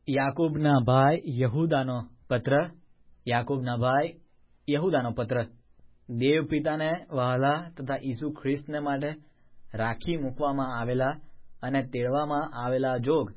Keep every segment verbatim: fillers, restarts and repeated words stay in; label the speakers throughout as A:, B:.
A: યાકૂબના ભાઈ યહૂદાનો પત્ર યાકૂબના ભાઈ યહૂદાનો પત્ર દેવ પિતાને વહાલા તથા ઈસુ ખ્રિસ્તને માટે રાખી મૂકવામાં આવેલા અને તેડવામાં આવેલા જોગ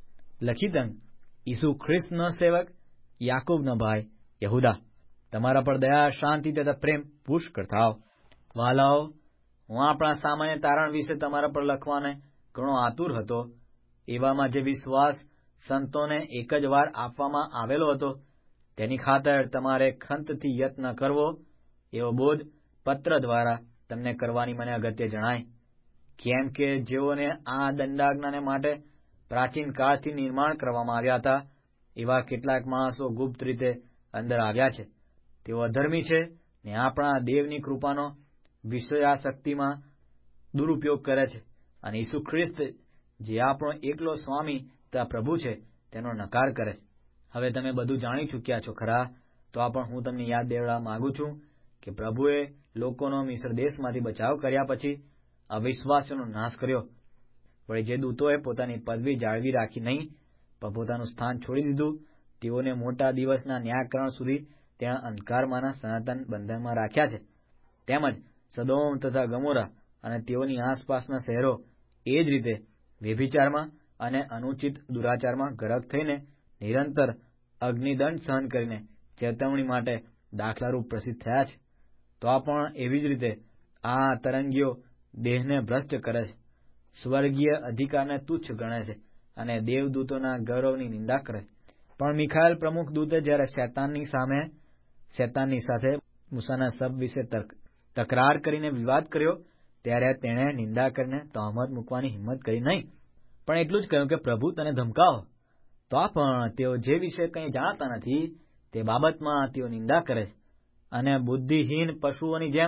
A: લખિતંગ ઈસુ ખ્રિસ્તનો સેવક યાકૂબનો ભાઈ યહૂદા, તમારા પર દયા, શાંતિ તથા પ્રેમ પુષ્કળ થાવ. વહાલાઓ, હું આપણા સામાન્ય તારણ વિશે તમારા પર લખવાને ઘણો આતુર હતો. એવામાં જે વિશ્વાસ સંતોને એક જ વાર આપવામાં આવેલો હતો, તેની ખાતર તમારે ખંતથી યત્ન કરવો, એવો બોધ પત્ર દ્વારા તમને કરવાની મને અગત્ય જણાય. કેમ કે જેઓને આ દંડાજ્ઞાને માટે પ્રાચીન કાળથી નિર્માણ કરવામાં આવ્યા હતા, એવા કેટલાક માણસો ગુપ્ત રીતે અંદર આવ્યા છે. તેઓ અધર્મી છે ને આપણા દેવની કૃપાનો વિષયાસક્તિમાં દુરુપયોગ કરે છે અને ઈસુ ખ્રિસ્ત જે આપણો એકલો સ્વામી તથા પ્રભુ છે તેનો નકાર કરે છે. હવે તમે બધું જાણી ચૂક્યા છો ખરા, તો આ પણ હું તમને યાદ દેવડાવવા માંગુ છું કે પ્રભુએ લોકોનો મિસ્ર દેશમાંથી બચાવ કર્યા પછી અવિશ્વાસીઓનો નાશ કર્યો. વળી જે દૂતોએ પોતાની પદવી જાળવી રાખી નહીં, પણ પોતાનું સ્થાન છોડી દીધું, તેઓને મોટા દિવસના ન્યાયકરણ સુધી ત્યાં અંધકારમાંના સનાતન બંધનમાં રાખ્યા છે. તેમજ સદોમ તથા ગમોરા અને તેઓની આસપાસના શહેરો એ જ રીતે વ્યભિચારમાં અને અનુચિત દુરાચારમાં ગરક થઈને નિરંતર અગ્નિદંડ સહન કરીને ચેતવણી માટે દાખલારૂપ પ્રસિદ્ધ થયા છે. તો આ પણ એવી જ રીતે આ તરંગીઓ દેહને ભ્રષ્ટ કરે છે, સ્વર્ગીય અધિકારને તુચ્છ ગણે છે અને દેવદૂતોના ગૌરવની નિંદા કરે છે. પણ મિખાએલ પ્રમુખ દૂતે જ્યારે શૈતાનની સામે શૈતાનની સાથે મૂસાના શબ વિશે તકરાર કરીને વિવાદ કર્યો, ત્યારે તેણે નિંદા કરીને તહોમત મૂકવાની હિંમત કરી નહીં, પણ એટલું જ કહ્યું કે પ્રભુ તને ધમકાવો. તો આ પણ તેઓ જે વિશે કંઈ જાણતા નથી તે બાબતમાં તેઓ નિંદા કરે છે અને બુદ્ધિહીન પશુઓની જેમ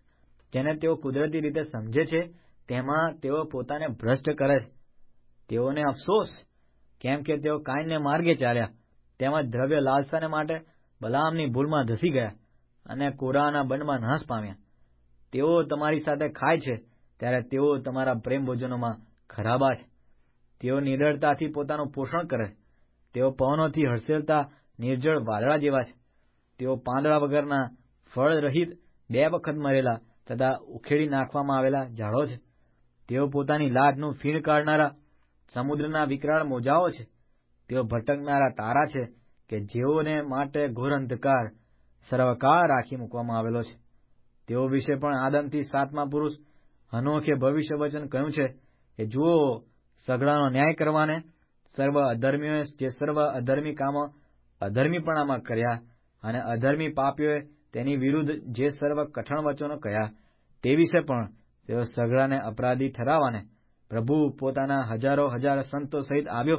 A: જેને તેઓ કુદરતી રીતે સમજે છે તેમાં તેઓ પોતાને ભ્રષ્ટ કરે છે. તેઓને અફસોસ, કેમ કે તેઓ કાયનને માર્ગે ચાલ્યા, તેમજ દ્રવ્ય લાલસાને માટે બલામની ભૂલમાં ધસી ગયા અને કોરાના બંડમાં નાશ પામ્યા. તેઓ તમારી સાથે ખાય છે ત્યારે તેઓ તમારા પ્રેમ ભોજનોમાં ખરાબા છે. તેઓ નિડરતાથી પોતાનું પોષણ કરે છે. તેઓ પવનોથી હડસેલતા નિર્જળ વાદળા જેવા છે. તેઓ પાંદડા વગરના ફળ રહિત બે વખત મરેલા તથા ઉખેડી નાખવામાં આવેલા ઝાડો છે. તેઓ પોતાની લાજનું ફીણ કાઢનારા સમુદ્રના વિકરાળ મોજાઓ છે. તેઓ ભટકનારા તારા છે કે જેઓને માટે ઘોર અંધકાર સર્વકાળ રાખી મૂકવામાં આવેલો છે. તેઓ વિશે પણ આદમથી સાતમા પુરુષ હનોખે ભવિષ્ય વચન કહ્યું છે કે જુઓ, સઘળાનો ન્યાય કરવાને સર્વ અધર્મીઓએ જે સર્વ અધર્મી કામો અધર્મીપણામાં કર્યા અને અધર્મી પાપીઓએ તેની વિરુદ્ધ જે સર્વ કઠણ વચનો કહ્યા, તે વિશે પણ તેઓ સઘળાને અપરાધી ઠરાવવાને પ્રભુ પોતાના હજારો હજાર સંતો સહિત આવ્યો.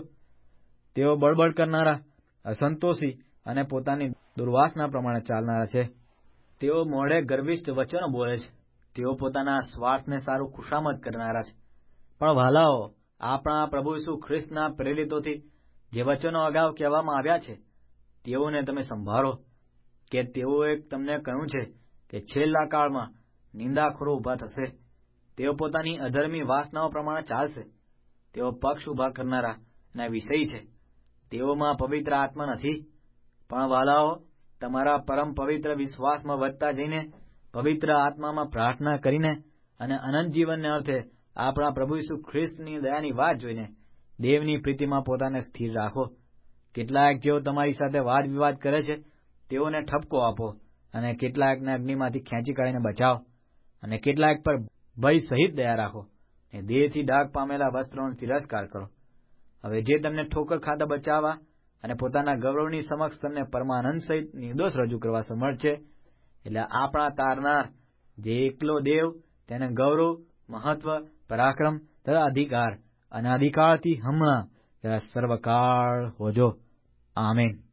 A: તેઓ બળબડ કરનારા, અસંતોષી અને પોતાની દુર્વાસના પ્રમાણે ચાલનારા છે. તેઓ મોઢે ગર્વિષ્ઠ વચનો બોલે છે. તેઓ પોતાના સ્વાર્થને સારું ખુશામત કરનારા છે. પણ વહાલાઓ, આપણા પ્રભુ ઈસુ ખ્રિસ્તના પ્રેરિતોથી જે વચનો અગાઉ કહેવામાં આવ્યા છે, તેઓને તમે સંભાળો, કે તેઓએ તમને કહ્યું છે કે છેલ્લા કાળમાં નિંદાખોરો ઊભા થશે. તેઓ પોતાની અધર્મી વાસનાઓ પ્રમાણે ચાલશે. તેઓ પક્ષ ઊભા કરનારા અને વિષયી છે. તેઓમાં પવિત્ર આત્મા નથી. પણ વહાલાઓ, તમારા પરમ પવિત્ર વિશ્વાસમાં વધતા જઈને પવિત્ર આત્મામાં પ્રાર્થના કરીને અને અનંત જીવનને અર્થે આપણા પ્રભુ ઈસુ ખ્રિસ્તની દયાની વાત જોઈને દેવની પ્રીતિમાં પોતાને સ્થિર રાખો. કેટલાક જેઓ તમારી સાથે વાદ વિવાદ કરે છે, તેઓને ઠપકો આપો અને કેટલાકને અગ્નિમાંથી ખેંચી કાઢીને બચાવો અને કેટલાક પર ભય સહિત દયા રાખો અને દેહથી ડાઘ પામેલા વસ્ત્રોનો તિરસ્કાર કરો. હવે જે તમને ઠોકર ખાતા બચાવવા અને પોતાના ગૌરવની સમક્ષ તમને પરમાનંદ સહિત નિર્દોષ રજૂ કરવા સમર્થ છે, એટલે આપણા તારનાર જે એકલો દેવ, તેને ગૌરવ, મહત્વ, પરાક્રમ તથા અધિકાર અને અધિકારથી હમણાં તથા સર્વકાળ હોજો. આમેન.